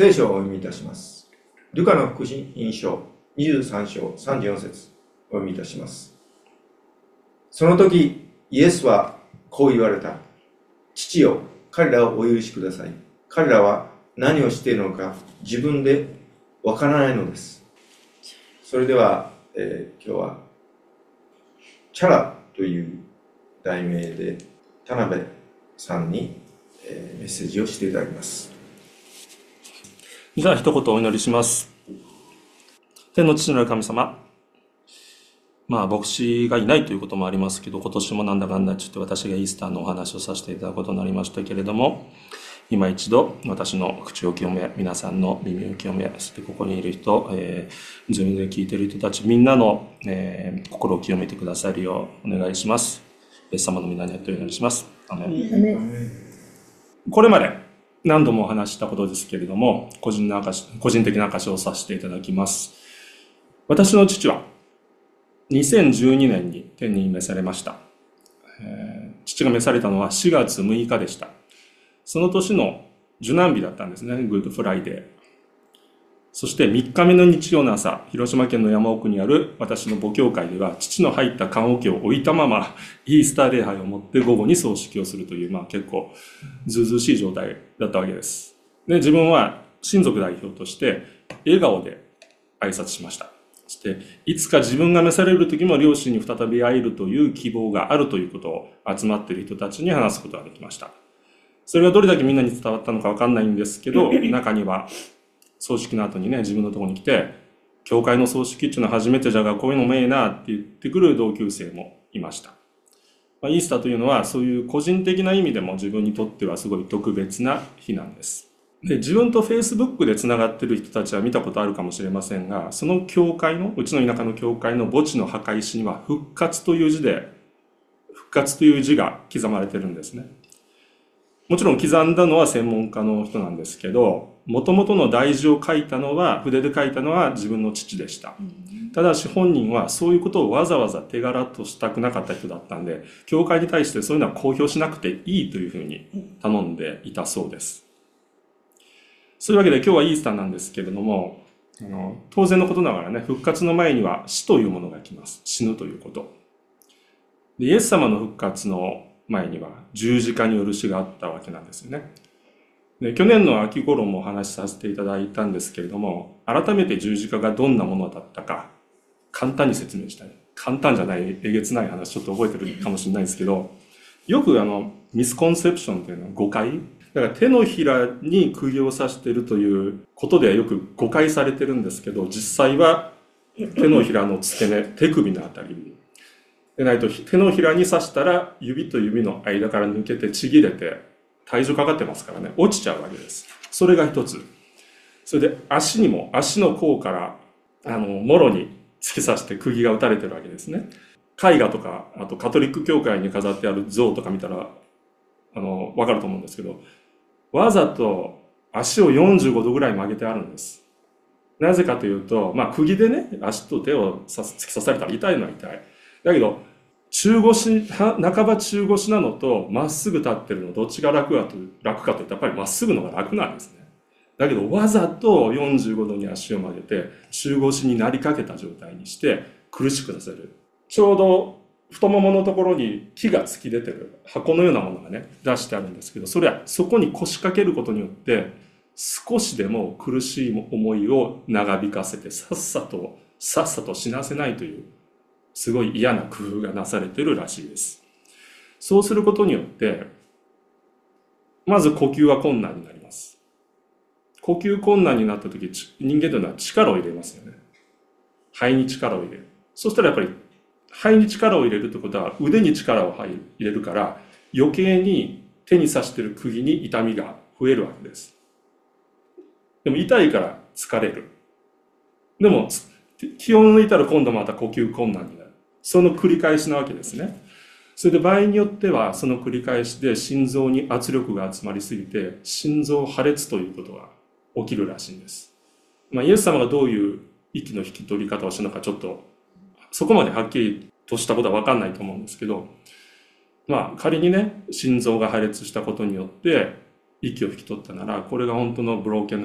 聖書をお読みいたします。ルカの福音書23章34節お読みいたします。その時、イエスはこう言われた。父よ、彼らをお許しください。彼らは何をしているのか自分でわからないのです。それでは、今日はチャラという題名で田辺さんに、メッセージをしていただきます。 じゃあ一言お祈りします。天の父なる神様、牧師がいないということもありますけど、今年もなんだかんだちょっと私がイースターのお話をさせていただくことになりましたけれども、今一度私の口を清め、皆さんの耳を清め、そしてここにいる人、ズームで聞いている人たちみんなの、心を清めてくださるようお願いします。イエス様の皆によってお祈りします。アメン。これまで何度もお話したことですけれども、個人的な証しをさせていただきます。私の父は2012年に天に召されました。父が召されたのは4月6日でした。その年の受難日だったんですね、グッドフライデー。そして3日目の日曜の朝、広島県の山奥にある私の母教会では、父の入った棺桶を置いたまま、イースター礼拝を持って午後に葬式をするという、結構ずうずうしい状態だったわけです。で、自分は親族代表として笑顔で挨拶しました。そして、いつか自分が召される時も両親に再び会えるという希望があるということを集まっている人たちに話すことができました。それがどれだけみんなに伝わったのかわかんないんですけど、中には葬式の後にね、自分のところに来て、教会の葬式っていうのは初めてじゃが、こういうのもええなって言ってくる同級生もいました。イースターというのはそういう個人的な意味でも自分にとってはすごい特別な日なんです。で、自分と Facebook でつながってる人たちは見たことあるかもしれませんが、その教会の、うちの田舎の教会の墓地の墓石には復活という字が刻まれてるんですね。もちろん刻んだのは専門家の人なんですけど、元々の題字を書いたのは、筆で書いたのは自分の父でした。ただし本人はそういうことをわざわざ手柄としたくなかった人だったんで、教会に対してそういうのは公表しなくていいというふうに頼んでいたそうです。そういうわけで今日はイースターなんですけれども、当然のことながらね、復活の前には死というものが来ます。死ぬということ。で、イエス様の復活の前には十字架による死があったわけなんですよね。で、去年の秋頃もお話しさせていただいたんですけれども、改めて十字架がどんなものだったか、簡単に説明したい。簡単じゃない、えげつない話ちょっと覚えてるかもしれないですけど、よくミスコンセプションというのは誤解。だから手のひらに釘を刺しているということではよく誤解されてるんですけど、実際は手のひらの付け根、手首のあたりに。でないと手のひらに刺したら指と指の間から抜けてちぎれて体重かかってますからね、落ちちゃうわけです。それが一つ。それで足にも、足の甲からもろに突き刺して釘が打たれてるわけですね。絵画とか、あとカトリック教会に飾ってある像とか見たらわかると思うんですけど、わざと足を45度ぐらい曲げてあるんです。なぜかというと、釘でね、足と手を突き刺されたら痛いのは痛い。だけど、半ば中腰なのと、まっすぐ立ってるの、どっちが楽かといったら、やっぱりまっすぐのが楽なんですね。だけど、わざと45度に足を曲げて、中腰になりかけた状態にして、苦しくさせる。ちょうど、太もものところに木が突き出てる箱のようなものがね、出してあるんですけど、それはそこに腰掛けることによって、少しでも苦しい思いを長引かせて、さっさと死なせないという、すごい嫌な工夫がなされているらしいです。そうすることによって、まず呼吸は困難になります。呼吸困難になった時、人間というのは力を入れますよね。肺に力を入れる。そしたらやっぱり、肺に力を入れるってことは腕に力を入れるから、余計に手に刺している釘に痛みが増えるわけです。でも痛いから疲れる。でも、気を抜いたら今度また呼吸困難になる。その繰り返しなわけですね。それで場合によってはその繰り返しで心臓に圧力が集まりすぎて心臓破裂ということが起きるらしいんです。イエス様がどういう息の引き取り方をしたのかちょっとそこまではっきりとしたことは分かんないと思うんですけど、仮にね、心臓が破裂したことによって息を引き取ったなら、これが本当のブローケンハート、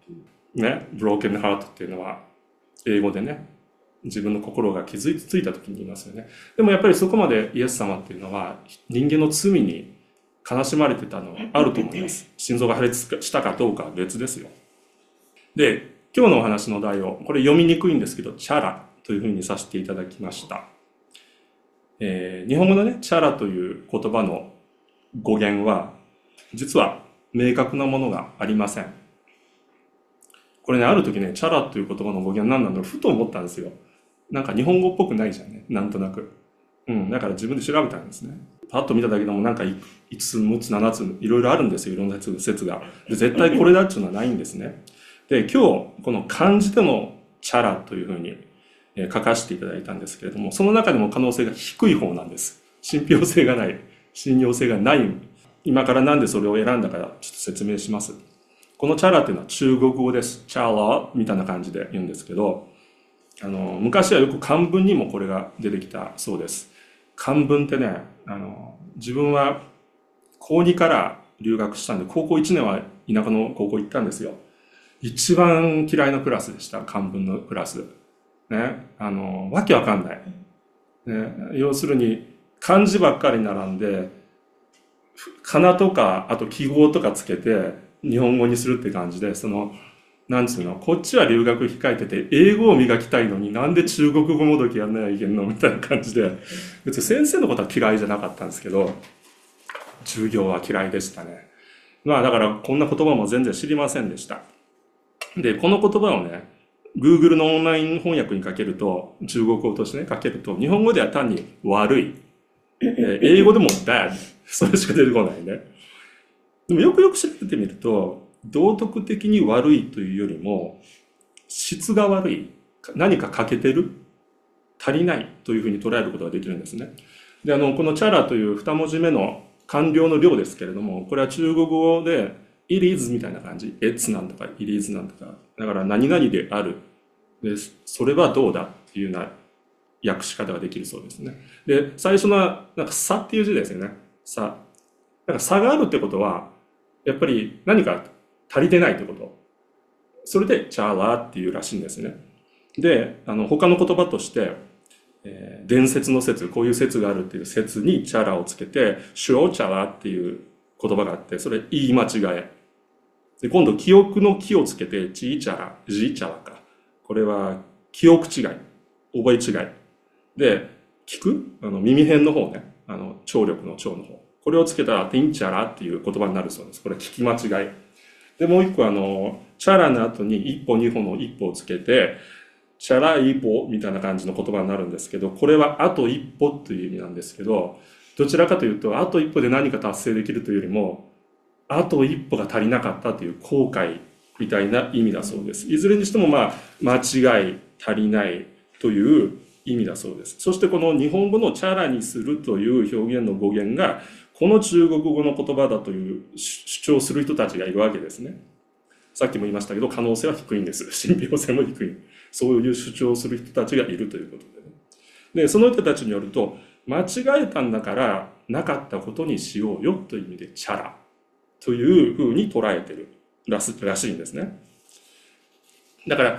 ね、broken heart っていうのは英語でね、自分の心が傷ついた時に言いますよね。でもやっぱりそこまでイエス様っていうのは人間の罪に悲しまれてたのはあると思います。心臓が破裂したかどうかは別ですよ。で、今日のお話の題を、これ読みにくいんですけど、チャラというふうにさせていただきました。日本語のね、チャラという言葉の語源は、実は明確なものがありません。これね、ある時ね、チャラという言葉の語源何なんだろう、ふと思ったんですよ。なんか日本語っぽくないじゃんね、なんとなく。だから自分で調べたんですね。パッと見ただけでもなんか5つ、6つ、7つ、いろいろあるんですよ、いろんな説が。で絶対これだっていうのはないんですね。で、今日、この漢字でのチャラというふうに書かせていただいたんですけれども、その中でも可能性が低い方なんです。信憑性がない、信用性がない。今からなんでそれを選んだかちょっと説明します。このチャラっていうのは中国語です。チャラみたいな感じで言うんですけど、昔はよく漢文にもこれが出てきたそうです。漢文ってね、自分は高2から留学したんで、高校1年は田舎の高校行ったんですよ。一番嫌いなクラスでした、漢文のクラス。ね、わけわかんない。ね、要するに、漢字ばっかり並んで、仮名とか、あと記号とかつけて、日本語にするって感じで、なんつうの、こっちは留学控えてて、英語を磨きたいのになんで中国語もどきやんないといけんのみたいな感じで、別に先生のことは嫌いじゃなかったんですけど、授業は嫌いでしたね。まあだからこんな言葉も全然知りませんでした。で、この言葉をね、Google のオンライン翻訳にかけると、中国語としてね、かけると、日本語では単に悪い。英語でも bad。それしか出てこないね。でもよくよく調べてみると、道徳的に悪いというよりも、質が悪い。何か欠けてる。足りないというふうに捉えることができるんですね。で、このチャラという二文字目の完了の量ですけれども、これは中国語で、it is みたいな感じ。it's なんとか、it is なんとか。だから何々である。で、それはどうだっていうような訳し方ができるそうですね。で、最初のは、なんか差っていう字ですよね。差。だから差があるってことは、やっぱり何か足りてないってこと。それで、チャラっていうらしいんですね。で、他の言葉として、伝説の説、こういう説があるっていう説にチャラをつけて、シュオチャラっていう言葉があって、それ言い間違え。で、今度記憶の記をつけて、チーチャラ、ジーチャラか。これは記憶違い、覚え違い。で、聞く耳辺の方ね。聴力の聴の方。これをつけたら、ティンチャラっていう言葉になるそうです。これは聞き間違い。で、もう一個チャラの後に一歩二歩の一歩をつけて、チャラ一歩みたいな感じの言葉になるんですけど、これはあと一歩という意味なんですけど、どちらかというと、あと一歩で何か達成できるというよりも、あと一歩が足りなかったという後悔みたいな意味だそうです。いずれにしても間違い、足りないという意味だそうです。そしてこの日本語のチャラにするという表現の語源が、この中国語の言葉だという主張する人たちがいるわけですね。さっきも言いましたけど、可能性は低いんです。信憑性も低い。そういう主張する人たちがいるということでね。で、その人たちによると、間違えたんだからなかったことにしようよという意味でチャラというふうに捉えてるらしいんですね。だから、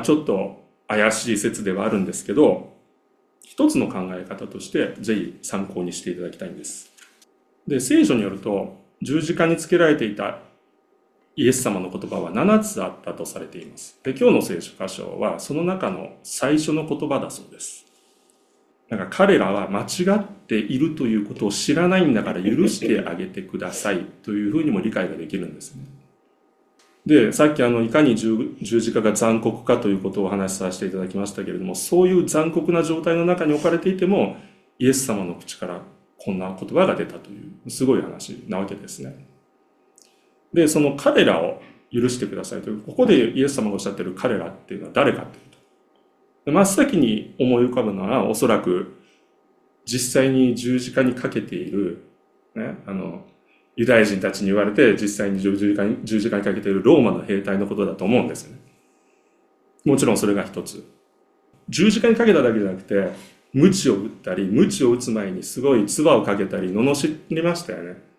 ちょっと怪しい説ではあるんですけど、一つの考え方としてぜひ参考にしていただきたいんです。で、聖書によると十字架につけられていたイエス様の言葉は7つあったとされています。で、今日の聖書箇所はその中の最初の言葉だそうです。なんか彼らは間違っているということを知らないんだから許してあげてくださいというふうにも理解ができるんですね。で、さっきいかに十字架が残酷かということをお話しさせていただきましたけれども、そういう残酷な状態の中に置かれていても、イエス様の口からこんな言葉が出たというすごい話なわけですね。で、その彼らを許してくださいという、ここでイエス様がおっしゃっている彼らっていうのは誰かというと、真っ先に思い浮かぶのはおそらく実際に十字架にかけている、ね、ユダヤ人たちに言われて実際に十字架にかけているローマの兵隊のことだと思うんですよね。もちろんそれが一つ。十字架にかけただけじゃなくて、鞭を打ったり、鞭を打つ前にすごい唾をかけたり、罵りましたよね。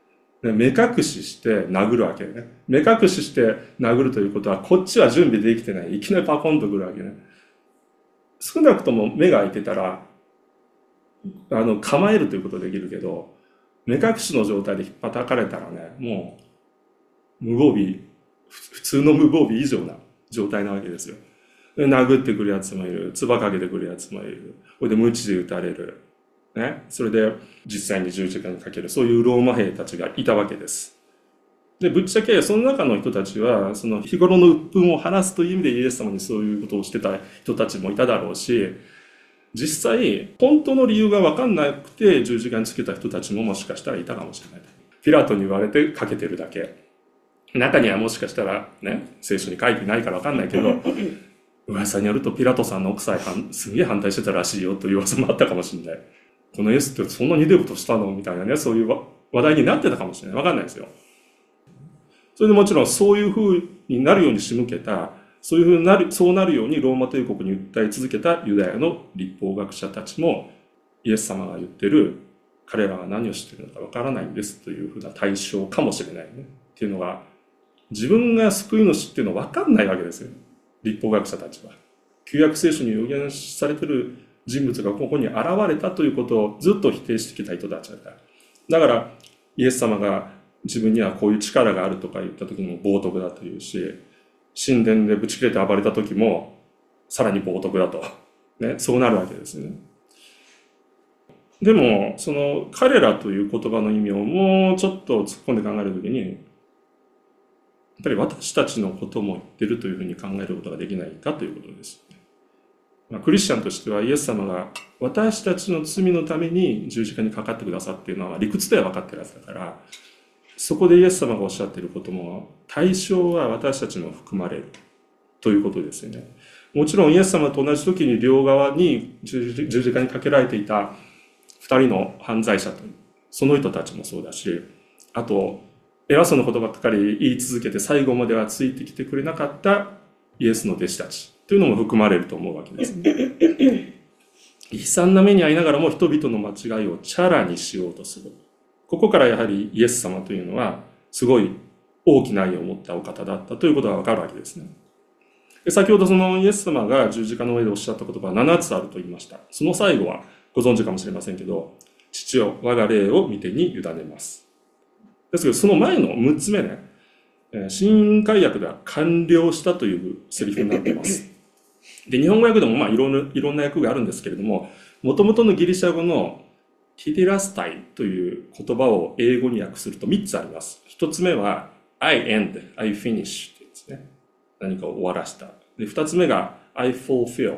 目隠しして殴るわけね。目隠しして殴るということは、こっちは準備できてない。いきなりパコンとくるわけね。少なくとも目が開いてたら、構えるということできるけど、目隠しの状態で引っ叩かれたらね、もう、無防備、普通の無防備以上な状態なわけですよ。で殴ってくるやつもいる。唾かけてくるやつもいる。これで鞭で打たれる。ね。それで実際に十字架にかける。そういうローマ兵たちがいたわけです。で、ぶっちゃけその中の人たちは、その日頃の鬱憤を晴らすという意味でイエス様にそういうことをしてた人たちもいただろうし、実際、本当の理由が分かんなくて十字架につけた人たちももしかしたらいたかもしれない。ピラトに言われてかけてるだけ。中にはもしかしたらね、聖書に書いてないから分かんないけど、噂によるとピラトさんの奥さんすげえ反対してたらしいよという噂もあったかもしれない。このイエスってそんなにひどいことしたのみたいなね、そういう話題になってたかもしれない。分かんないですよ。それでもちろんそういう風になるように仕向けた、そうなるようにローマ帝国に訴え続けたユダヤの立法学者たちも、イエス様が言ってる、彼らは何をしているのかわからないんですというふうな対象かもしれないね。っていうのは、自分が救い主っていうのはわかんないわけですよ。立法学者たちは。旧約聖書に予言されている人物がここに現れたということをずっと否定してきた人たちだから。だから、イエス様が自分にはこういう力があるとか言った時にも冒涜だというし、神殿でぶち切れて暴れた時もさらに冒涜だと、ね、そうなるわけですね。でもその彼らという言葉の意味をもうちょっと突っ込んで考えるときに、やっぱり私たちのことも言ってるというふうに考えることができないかということです。クリスチャンとしてはイエス様が私たちの罪のために十字架にかかってくださっているのは理屈では分かってるはずだから、そこでイエス様がおっしゃっていることも対象は私たちも含まれるということですよね。もちろんイエス様と同じ時に両側に十字架にかけられていた二人の犯罪者とその人たちもそうだし、あと偉そうなことばっかり言い続けて最後まではついてきてくれなかったイエスの弟子たちというのも含まれると思うわけですね。悲惨な目に遭いながらも人々の間違いをチャラにしようとする。ここからやはりイエス様というのはすごい大きな愛を持ったお方だったということがわかるわけですね。で先ほどそのイエス様が十字架の上でおっしゃった言葉は7つあると言いました。その最後はご存知かもしれませんけど、父よ我が霊を御手に委ねます。ですけどその前の6つ目ね、新改訳では完了したというセリフになっています。で日本語訳でもいろんな訳があるんですけれども、もともとのギリシャ語のティディラスタイという言葉を英語に訳すると3つあります。1つ目は I end, I finish というですね。何かを終わらした。で、2つ目が I fulfill,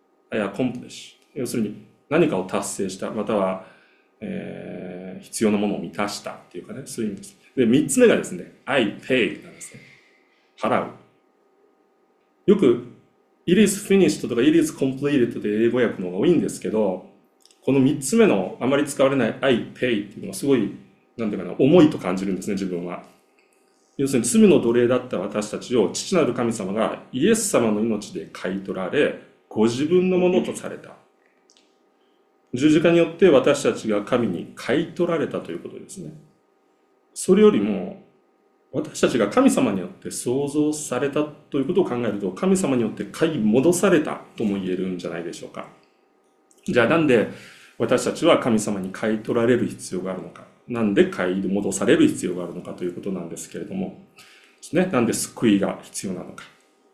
I accomplish。要するに何かを達成した、または、必要なものを満たしたっていうかね、そういう意味です。で、3つ目がですね、I pay なんですね。払う。よく It is finished とか It is completed で英語訳の方が多いんですけど、この3つ目のあまり使われない I pay っていうのはすごい、なんていうかな、重いと感じるんですね、自分は。要するに罪の奴隷だった私たちを父なる神様がイエス様の命で買い取られ、ご自分のものとされた。十字架によって私たちが神に買い取られたということですね。それよりも、私たちが神様によって創造されたということを考えると、神様によって買い戻されたとも言えるんじゃないでしょうか。じゃあなんで私たちは神様に買い取られる必要があるのか。なんで買い戻される必要があるのかということなんですけれども、なんで救いが必要なのか。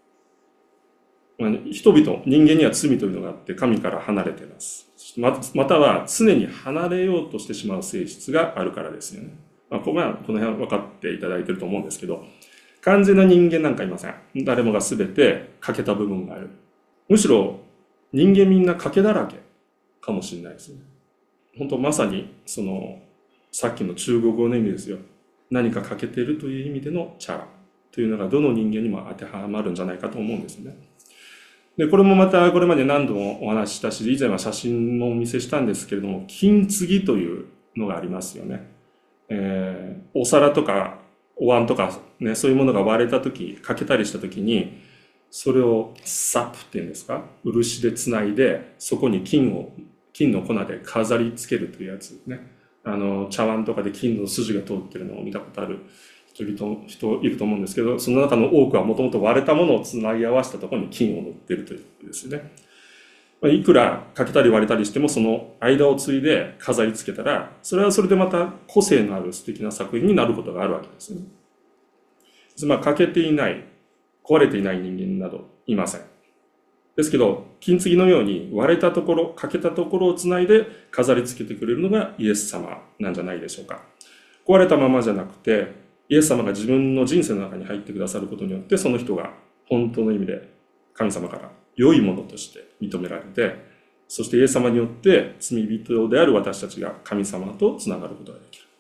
人々、人間には罪というのがあって神から離れています。または常に離れようとしてしまう性質があるからですよね。この辺は分かっていただいていると思うんですけど、完全な人間なんかいません。誰もが全て欠けた部分がある。むしろ人間みんな欠けだらけかもしれないですね。本当まさにさっきの中国語の意味ですよ。何か欠けているという意味でのチャラというのがどの人間にも当てはまるんじゃないかと思うんですよね。で、これもまたこれまで何度もお話ししたし、以前は写真もお見せしたんですけれども、金継ぎというのがありますよね。お皿とかお椀とかね、そういうものが割れた時、欠けたりした時に、それをサップっていうんですか、漆でつないで、そこに金の粉で飾り付けるというやつね。 茶碗とかで金の筋が通ってるのを見たことある人いると思うんですけど、その中の多くはもともと割れたものをつなぎ合わせたところに金を塗っているということですね。いくら欠けたり割れたりしてもその間を継いで飾り付けたら、それはそれでまた個性のある素敵な作品になることがあるわけですね。欠けていない、壊れていない人間などいません。ですけど、金継ぎのように割れたところ、欠けたところをつないで飾り付けてくれるのがイエス様なんじゃないでしょうか。壊れたままじゃなくて、イエス様が自分の人生の中に入ってくださることによって、その人が本当の意味で神様から良いものとして認められて、そしてイエス様によって罪人である私たちが神様とつながることができる。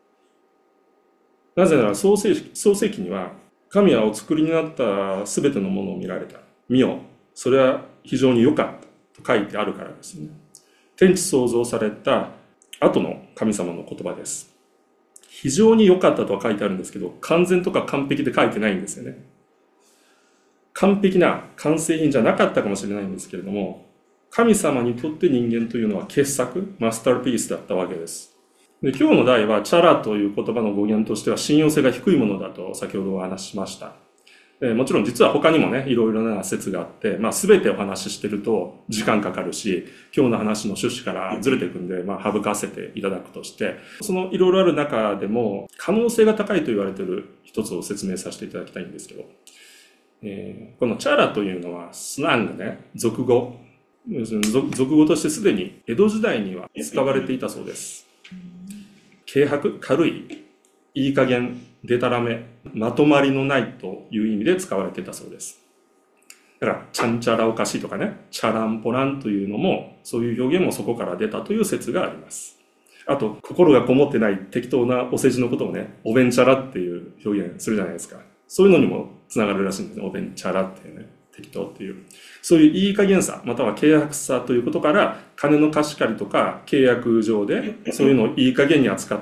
なぜなら創世記には、神はお作りになったすべてのものを見られた。見よ、それは非常に良かったと書いてあるからですね。天地創造された後の神様の言葉です。非常に良かったとは書いてあるんですけど、完全とか完璧で書いてないんですよね。完璧な完成品じゃなかったかもしれないんですけれども、神様にとって人間というのは傑作、マスターピースだったわけです。で、今日の題はチャラという言葉の語源としては信用性が低いものだと先ほどお話ししました。もちろん実は他にもね、いろいろな説があって、全てお話ししてると時間かかるし、今日の話の趣旨からずれていくんで、省かせていただくとして、そのいろいろある中でも、可能性が高いと言われている一つを説明させていただきたいんですけど、このチャラというのはスラングね、俗語。俗語としてすでに江戸時代には使われていたそうです。軽薄、軽い、いい加減、でたらめ、まとまりのないという意味で使われていたそうです。だから、ちゃんちゃらおかしいとかね、チャランポランというのも、そういう表現もそこから出たという説があります。あと、心がこもってない適当なお世辞のことをね、おべんちゃらっていう表現するじゃないですか。そういうのにもつながるらしいんですね。おべんちゃらっていうね、適当っていう。そういういい加減さ、または契約さということから、金の貸し借りとか契約上で、そういうのをいい加減に扱って、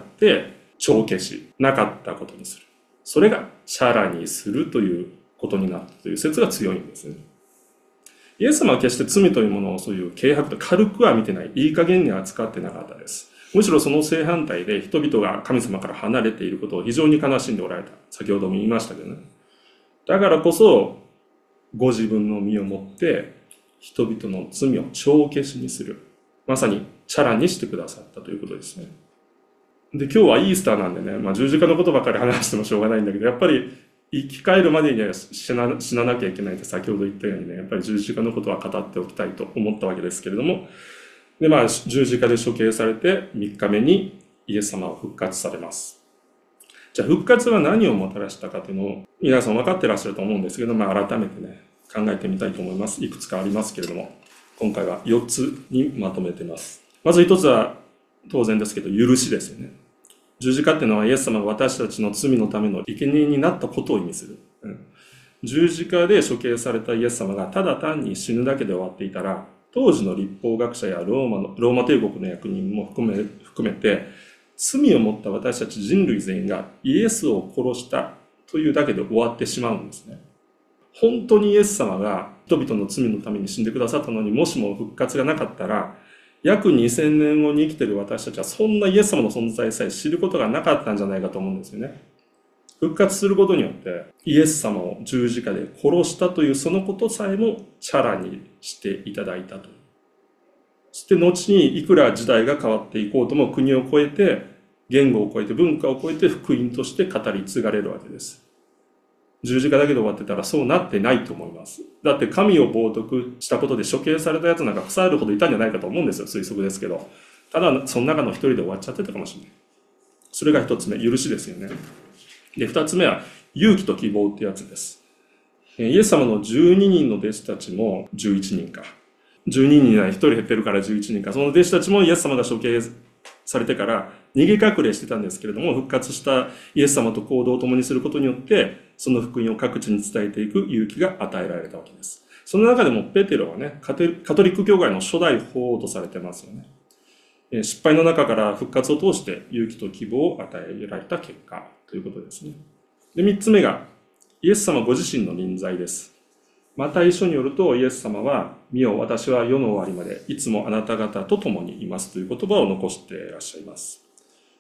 帳消し、なかったことにする。それがチャラにするということになったという説が強いんですね。イエス様は決して罪というものをそういう軽薄と軽くは見てない、いい加減に扱ってなかったです。むしろその正反対で人々が神様から離れていることを非常に悲しんでおられた。先ほども言いましたけどね。だからこそ、ご自分の身をもって人々の罪を帳消しにする。まさにチャラにしてくださったということですね。で、今日はイースターなんでね、十字架のことばかり話してもしょうがないんだけど、やっぱり生き返るまでには死ななきゃいけないって先ほど言ったようにね、やっぱり十字架のことは語っておきたいと思ったわけですけれども、で、十字架で処刑されて3日目にイエス様は復活されます。じゃあ復活は何をもたらしたかというのを皆さん分かってらっしゃると思うんですけど、改めてね、考えてみたいと思います。いくつかありますけれども、今回は4つにまとめています。まず1つは当然ですけど、許しですよね。十字架っていうのはイエス様が私たちの罪のための生贄になったことを意味する。十字架で処刑されたイエス様がただ単に死ぬだけで終わっていたら、当時の立法学者やローマ帝国の役人も含めて、罪を持った私たち人類全員がイエスを殺したというだけで終わってしまうんですね。本当にイエス様が人々の罪のために死んでくださったのに、もしも復活がなかったら、約2000年後に生きている私たちはそんなイエス様の存在さえ知ることがなかったんじゃないかと思うんですよね。復活することによってイエス様を十字架で殺したというそのことさえもチャラにしていただいたと。そして後にいくら時代が変わっていこうとも国を越えて、言語を超えて文化を超えて福音として語り継がれるわけです。十字架だけで終わってたらそうなってないと思います。だって神を冒涜したことで処刑されたやつなんか腐るほどいたんじゃないかと思うんですよ。推測ですけど。ただその中の一人で終わっちゃってたかもしれない。それが一つ目、許しですよね。で、二つ目は勇気と希望ってやつです。イエス様の12人の弟子たちも11人か。12人に1人減ってるから11人か。その弟子たちもイエス様が処刑されてから逃げ隠れしてたんですけれども、復活したイエス様と行動を共にすることによって、その福音を各地に伝えていく勇気が与えられたわけです。その中でもペテロはね、カトリック教会の初代法王とされてますよね。失敗の中から復活を通して勇気と希望を与えられた結果ということですね。で、3つ目がイエス様ご自身の臨在です。マタイ書によるとイエス様は、見よ、私は世の終わりまでいつもあなた方と共にいますという言葉を残していらっしゃいます。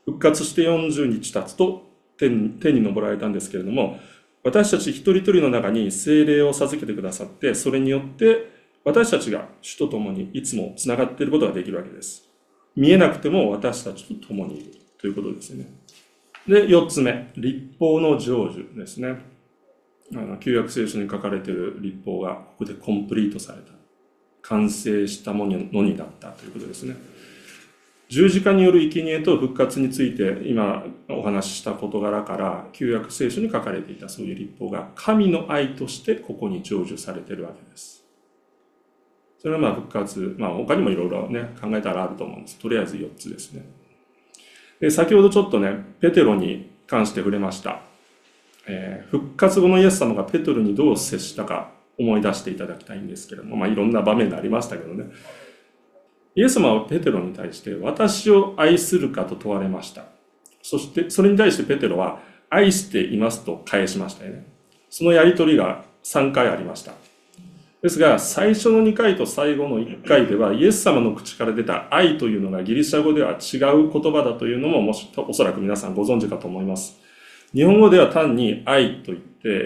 復活して40日経つと天に昇られたんですけれども、私たち一人一人の中に聖霊を授けてくださって、それによって私たちが主と共にいつもつながっていることができるわけです。見えなくても私たちと共にいるということですね。で、4つ目、律法の成就ですね。旧約聖書に書かれている律法がここでコンプリートされた。完成したものになったということですね。十字架による生贄と復活について今お話しした事柄から旧約聖書に書かれていたそういう律法が神の愛としてここに成就されているわけです。それは復活、他にもいろいろね考えたらあると思うんです。とりあえず4つですね。で、先ほどちょっとねペテロに関して触れました。復活後のイエス様がペテロにどう接したか思い出していただきたいんですけれども、いろんな場面がありましたけどね。イエス様はペテロに対して私を愛するかと問われました。そしてそれに対してペテロは愛していますと返しましたよね。そのやりとりが3回ありました。ですが最初の2回と最後の1回ではイエス様の口から出た愛というのがギリシャ語では違う言葉だというのもおそらく皆さんご存知かと思います。日本語では単に愛と言って、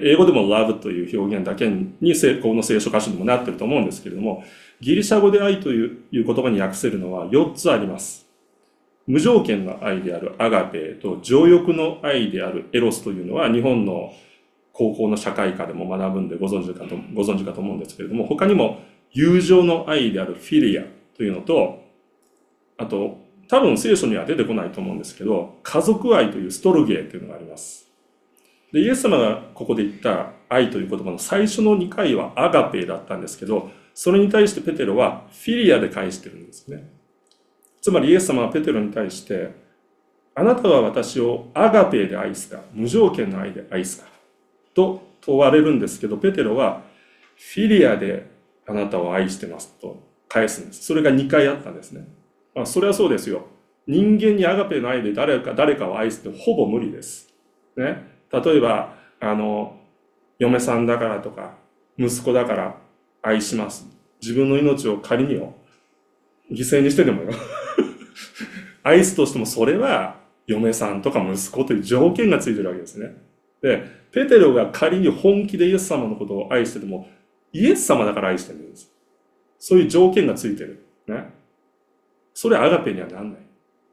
英語でも love という表現だけにこの聖書箇所にもなっていると思うんですけれども、ギリシャ語で愛という言葉に訳せるのは4つあります。無条件の愛であるアガペと情欲の愛であるエロスというのは日本の高校の社会科でも学ぶんでご存知かと思うんですけれども、他にも友情の愛であるフィリアというのと、あと多分聖書には出てこないと思うんですけど、家族愛というストルゲーというのがあります。で、イエス様がここで言った愛という言葉の最初の2回はアガペだったんですけど、それに対してペテロはフィリアで返してるんですね。つまりイエス様はペテロに対して、あなたは私をアガペで愛すか、無条件の愛で愛すか、と問われるんですけど、ペテロはフィリアであなたを愛してますと返すんです。それが2回あったんですね。それはそうですよ。人間にアガペの愛で誰かを愛すってほぼ無理です。ね。例えば、嫁さんだからとか、息子だから愛します。自分の命を仮によ、犠牲にしてでもよ。愛すとしてもそれは嫁さんとか息子という条件がついてるわけですね。で、ペテロが仮に本気でイエス様のことを愛してても、イエス様だから愛してるんです。そういう条件がついてる。ね。それはアガペにはなんない。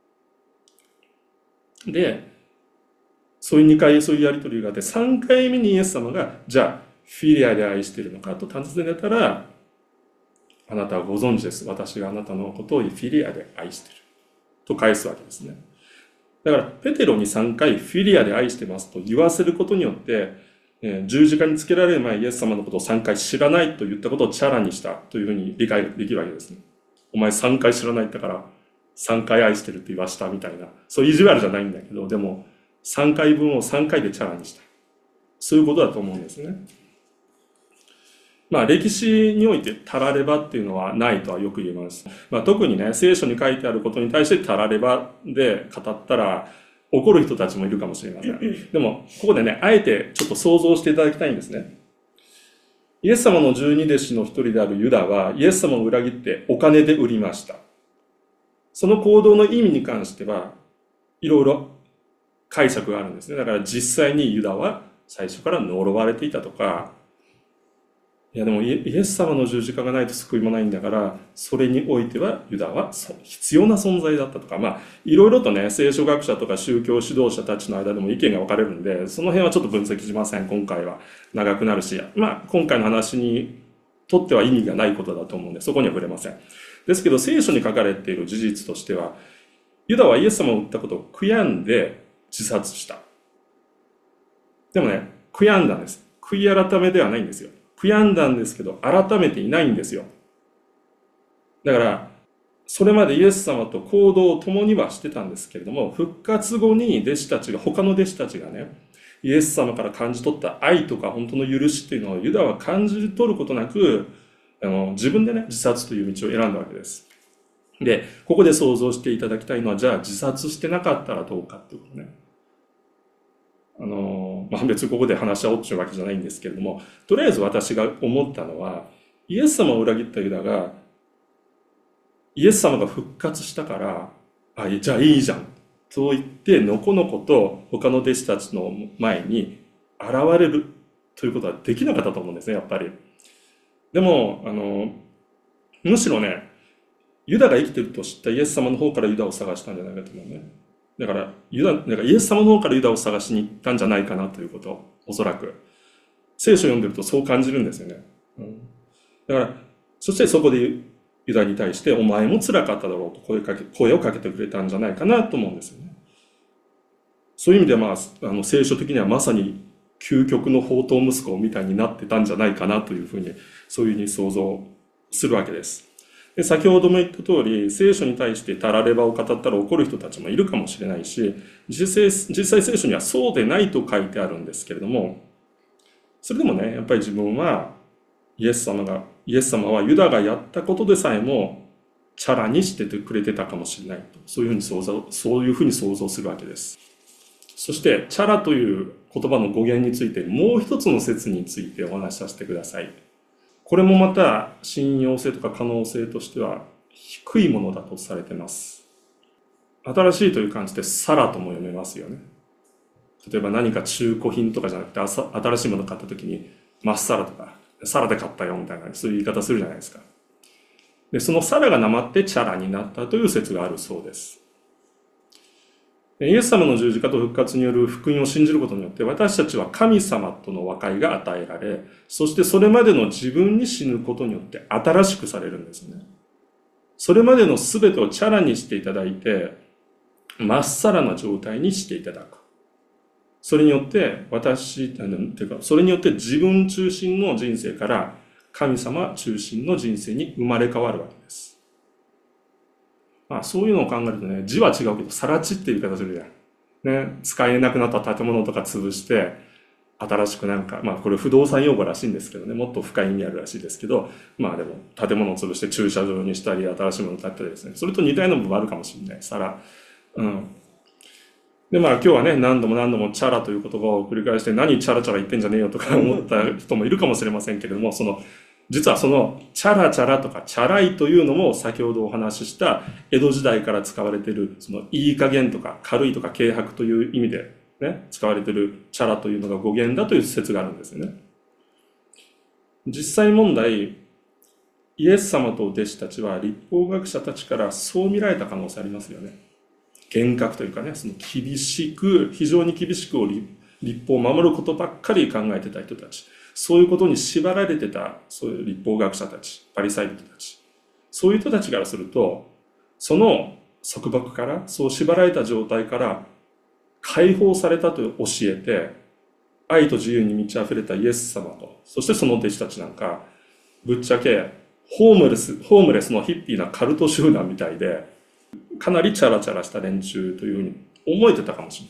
で、そういう2回そういうやりとりがあって、3回目にイエス様が、じゃあ、フィリアで愛しているのかと尋ねたら、あなたはご存知です。私があなたのことをフィリアで愛している。と返すわけですね。だから、ペテロに3回フィリアで愛してますと言わせることによって、十字架につけられる前イエス様のことを3回知らないと言ったことをチャラにしたというふうに理解できるわけですね。お前3回知らないんだから3回愛してるって言わしたみたいな、そういう意地悪じゃないんだけど、でも3回分を3回でチャラにした。そういうことだと思うんですね。歴史においてたらればっていうのはないとはよく言えます。特にね、聖書に書いてあることに対してたらればで語ったら怒る人たちもいるかもしれません。でも、ここでね、あえてちょっと想像していただきたいんですね。イエス様の十二弟子の一人であるユダは、イエス様を裏切ってお金で売りました。その行動の意味に関しては、いろいろ解釈があるんですね。だから実際にユダは最初から呪われていたとか、いやでもイエス様の十字架がないと救いもないんだから、それにおいてはユダは必要な存在だったとか、いろいろとね、聖書学者とか宗教指導者たちの間でも意見が分かれるんで、その辺はちょっと分析しません。今回は長くなるし、今回の話にとっては意味がないことだと思うんで、そこには触れません。ですけど、聖書に書かれている事実としては、ユダはイエス様を撃ったことを悔やんで自殺した。でもね、悔やんだんです。悔い改めではないんですよ。悔やんだんですけど、改めていないんですよ。だから、それまでイエス様と行動を共にはしてたんですけれども、復活後に他の弟子たちがね、イエス様から感じ取った愛とか本当の許しっていうのをユダは感じ取ることなく、自分でね、自殺という道を選んだわけです。で、ここで想像していただきたいのは、じゃあ自殺してなかったらどうかっていうことね。別にここで話し合おうというわけじゃないんですけれども、とりあえず私が思ったのは、イエス様を裏切ったユダが、イエス様が復活したから、じゃあいいじゃん。 と言ってのこのこと他の弟子たちの前に現れるということはできなかったと思うんですね、やっぱり。でもむしろね、ユダが生きてると知ったイエス様の方からユダを探したんじゃないかと思うね。だからイエス様の方からユダを探しに行ったんじゃないかなということを、おそらく聖書を読んでるとそう感じるんですよね。だからそしてそこでユダに対してお前も辛かっただろうと声をかけてくれたんじゃないかなと思うんですよね。そういう意味で聖書的にはまさに究極の宝刀息子みたいになってたんじゃないかなというふうに、そういうふうに想像するわけです。で、先ほども言った通り、聖書に対してたらればを語ったら怒る人たちもいるかもしれないし、実際聖書にはそうでないと書いてあるんですけれども、それでもね、やっぱり自分はイエス様はユダがやったことでさえもチャラにしててくれてたかもしれないと、そういうふうに想像するわけです。そしてチャラという言葉の語源についてもう一つの説についてお話しさせてください。これもまた信用性とか可能性としては低いものだとされています。新しいという感じでサラとも読めますよね。例えば何か中古品とかじゃなくて新しいものを買った時にまっさらとかサラで買ったよみたいな、そういう言い方するじゃないですか。で、そのサラがなまってチャラになったという説があるそうです。イエス様の十字架と復活による福音を信じることによって私たちは神様との和解が与えられ、そしてそれまでの自分に死ぬことによって新しくされるんですね。それまでの全てをチャラにしていただいて、まっさらな状態にしていただく。それによってそれによって自分中心の人生から神様中心の人生に生まれ変わるわけです。そういうのを考えるとね、字は違うけど、更地っていう言い方するじゃん。ね、使えなくなった建物とか潰して、新しくこれ不動産用語らしいんですけどね、もっと深い意味あるらしいですけど、でも、建物を潰して駐車場にしたり、新しいものを建てたりですね、それと似たような部分あるかもしれない。で、今日はね、何度もチャラという言葉を繰り返して、何チャラチャラ言ってんじゃねえよとか思った人もいるかもしれませんけれども、実はそのチャラチャラとかチャラいというのも先ほどお話しした江戸時代から使われているそのいい加減とか軽いとか軽薄という意味でね、使われているチャラというのが語源だという説があるんですよね。実際問題、イエス様と弟子たちは律法学者たちからそう見られた可能性ありますよね。厳格というかね、非常に厳しく律法を守ることばっかり考えてた人たち。そういうことに縛られてた、そういう律法学者たち、パリサイ人たち。そういう人たちからすると、その束縛から、そう縛られた状態から解放されたと教えて、愛と自由に満ち溢れたイエス様と、そしてその弟子たちなんか、ぶっちゃけホームレスのヒッピーなカルト集団みたいで、かなりチャラチャラした連中というふうに思えてたかもしれない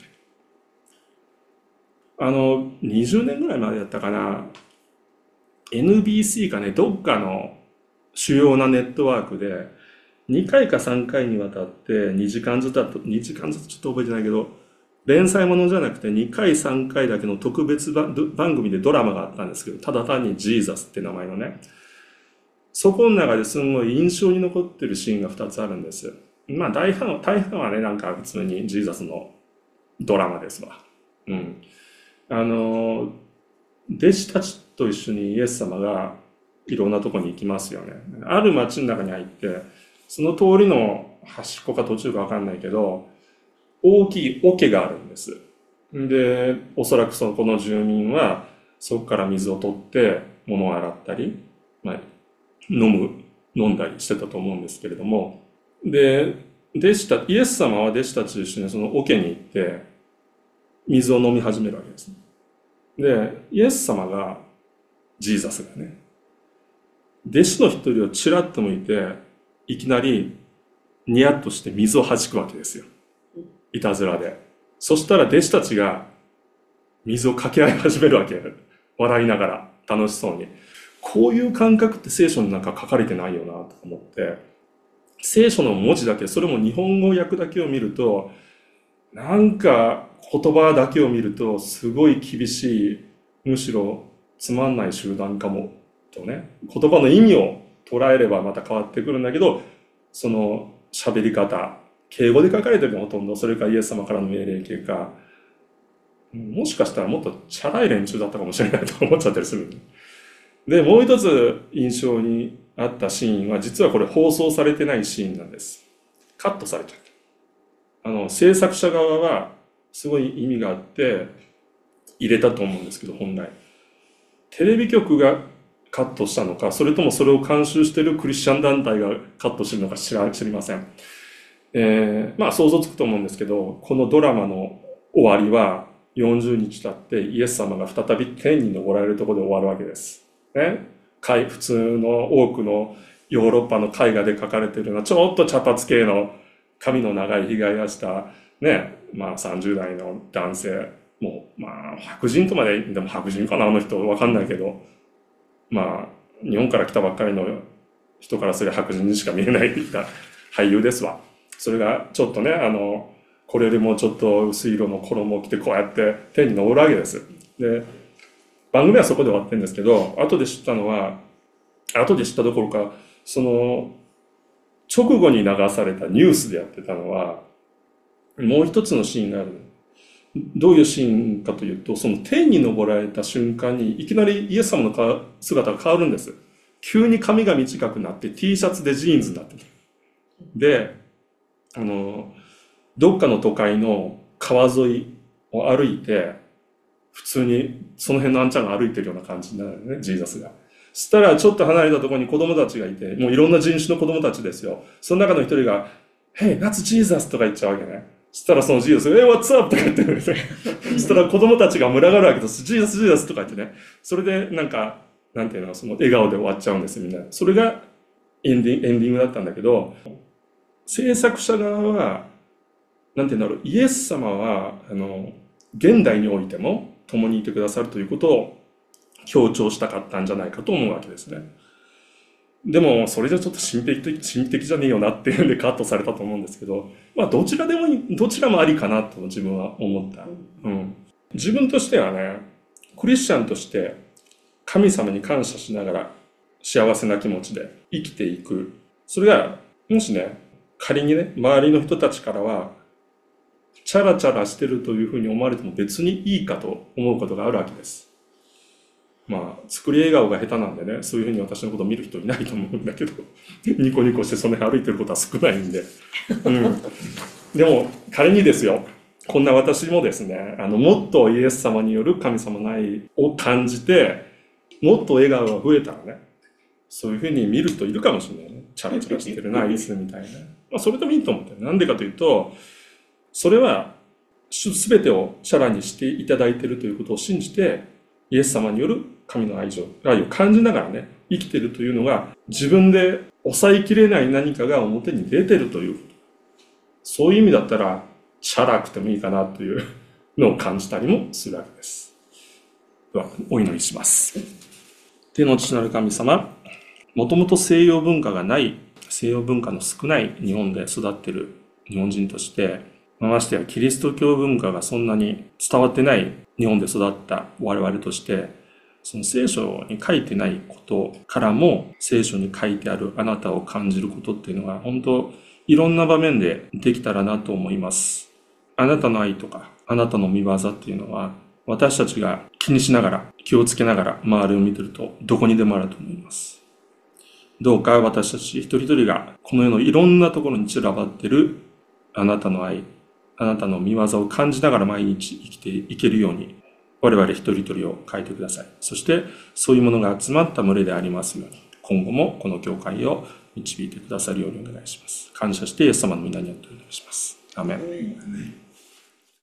。20年ぐらい前だったかな、NBC かね、どっかの主要なネットワークで、2回か3回にわたって2時間ずつちょっと覚えてないけど、連載ものじゃなくて2回3回だけの特別番組でドラマがあったんですけど、ただ単にジーザスって名前のね、そこの中ですごい印象に残ってるシーンが2つあるんです。大半はね、普通にジーザスのドラマですわ。弟子たちと一緒にイエス様がいろんなとこに行きますよね。ある町の中に入って、その通りの端っこか途中かわかんないけど、大きい桶があるんです。で、おそらくこの住民は、そこから水を取って、物を洗ったり、飲んだりしてたと思うんですけれども、で、イエス様は弟子たちと一緒にその桶に行って、水を飲み始めるわけですね。で、イエス様が、ジーザスがね、弟子の一人をちらっと向いて、いきなりニヤッとして水を弾くわけですよ。いたずらで。そしたら弟子たちが水をかけ合い始めるわけ。笑いながら、楽しそうに。こういう感覚って聖書になんか書かれてないよなと思って、聖書の文字だけ、それも日本語訳だけを見ると、なんか言葉だけを見るとすごい厳しい、むしろつまんない集団かもとね、言葉の意味を捉えればまた変わってくるんだけど、その喋り方、 敬語で書かれてるのほとんど、それかイエス様からの命令形か、もしかしたらもっとチャラい連中だったかもしれないと思っちゃったりする。で、もう一つ印象にあったシーンは、実はこれ放送されてないシーンなんです。カットされちゃった。制作者側はすごい意味があって入れたと思うんですけど、本来。テレビ局がカットしたのか、それともそれを監修しているクリスチャン団体がカットしてるのか知りません。まあ想像つくと思うんですけど、このドラマの終わりは40日経ってイエス様が再び天に昇られるところで終わるわけです。ね。普通の多くのヨーロッパの絵画で描かれているようなちょっと茶髪系の髪の長いひげやしたね、まあ30代の男性、もうまあ白人とまで、でも白人かなあの人わかんないけど、まあ日本から来たばっかりの人からすれば白人にしか見えない俳優ですわ。それがちょっとね、これよりもちょっと薄い色の衣を着てこうやって天に昇るわけです。で、番組はそこで終わってるんですけど、後で知ったどころか、その直後に流されたニュースでやってたのは、もう一つのシーンがある。どういうシーンかというと、その天に昇られた瞬間にいきなりイエス様の姿が変わるんです。急に髪が短くなって T シャツでジーンズになってて。で、どっかの都会の川沿いを歩いて、普通にその辺のあんちゃんが歩いてるような感じになるね、ジーザスが。そしたらちょっと離れたところに子供たちがいて、もういろんな人種の子供たちですよ。その中の一人が、Hey, that's Jesus! とか言っちゃうわけね。そしたらそのジーザスが、Hey, what's up? とか言ってるんですよ。そしたら子供たちが群がるわけです。ジーザス、ジーザスとか言ってね。それでなんていうの、その笑顔で終わっちゃうんですみんな。それがエンディングだったんだけど、制作者側は、なんていうんだろう、イエス様は、現代においても共にいてくださるということを強調したかったんじゃないかと思うわけですね。でも、それじゃちょっと神秘的じゃねえよなっていうんでカットされたと思うんですけど、まあ、どちらもありかなと自分は思った。自分としてはね、クリスチャンとして神様に感謝しながら幸せな気持ちで生きていく。それが、もしね、仮にね、周りの人たちからは、チャラチャラしてるというふうに思われても別にいいかと思うことがあるわけです。まあ、作り笑顔が下手なんでね、そういうふうに私のことを見る人いないと思うんだけど、ニコニコしてその辺歩いてることは少ないんで。でも、仮にですよ、こんな私もですね、もっとイエス様による神様の愛を感じて、もっと笑顔が増えたらね、そういうふうに見る人いるかもしれないね。チャラチャラしてるな、いつみたいな。まあ、それでもいいと思って。なんでかというと、それは、すべてをチャラにしていただいているということを信じて、イエス様による神の愛を感じながらね、生きているというのが、自分で抑えきれない何かが表に出ているということ。そういう意味だったら、チャラくてもいいかなというのを感じたりもするわけです。では、お祈りします。天の父なる神様、もともと西洋文化がない、西洋文化の少ない日本で育っている日本人として、ましてやキリスト教文化がそんなに伝わってない日本で育った我々として、その聖書に書いてないことからも聖書に書いてあるあなたを感じることっていうのが本当いろんな場面でできたらなと思います。あなたの愛とかあなたの御業っていうのは私たちが気にしながら気をつけながら周りを見てるとどこにでもあると思います。どうか私たち一人一人がこの世のいろんなところに散らばっているあなたの愛、あなたの御業を感じながら毎日生きていけるように我々一人一人を変えてください。そしてそういうものが集まった群れでありますように今後もこの教会を導いてくださるようにお願いします。感謝してイエス様の皆によってお願いします。アーメン。